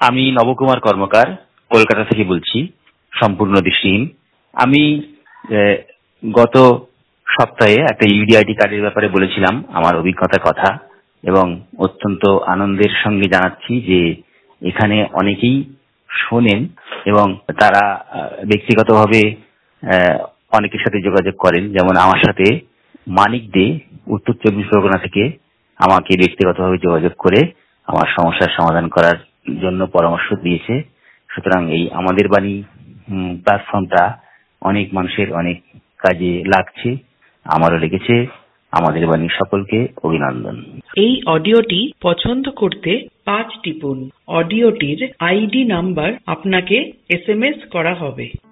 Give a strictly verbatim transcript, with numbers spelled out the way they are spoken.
আমি নবকুমার কর্মকার কলকাতা থেকে বলছি, সম্পূর্ণ দৃষ্টিহীন। আমি গত সপ্তাহে একটা ইউডিআইডি কার্ডের ব্যাপারে বলেছিলাম আমার অভিজ্ঞতার কথা, এবং অত্যন্ত আনন্দের সঙ্গে জানাচ্ছি যে এখানে অনেকেই শোনেন এবং তারা ব্যক্তিগতভাবে অনেকের সাথে যোগাযোগ করেন। যেমন আমার সাথে মানিক দে উত্তর চব্বিশ পরগনা থেকে আমাকে ব্যক্তিগতভাবে যোগাযোগ করে আমার সমস্যার সমাধান করার জন্য পরামর্শ দিয়েছে। সুতরাং এই আমাদের বাণী প্ল্যাটফর্মটা অনেক মানুষের অনেক কাজে লাগছে, আমারও লেগেছে। আমাদের বাণী সকলকে অভিনন্দন। এই অডিওটি পছন্দ করতে পাঁচ টিপুন। অডিওটির আইডি নাম্বার আপনাকে এস এম এস করা হবে।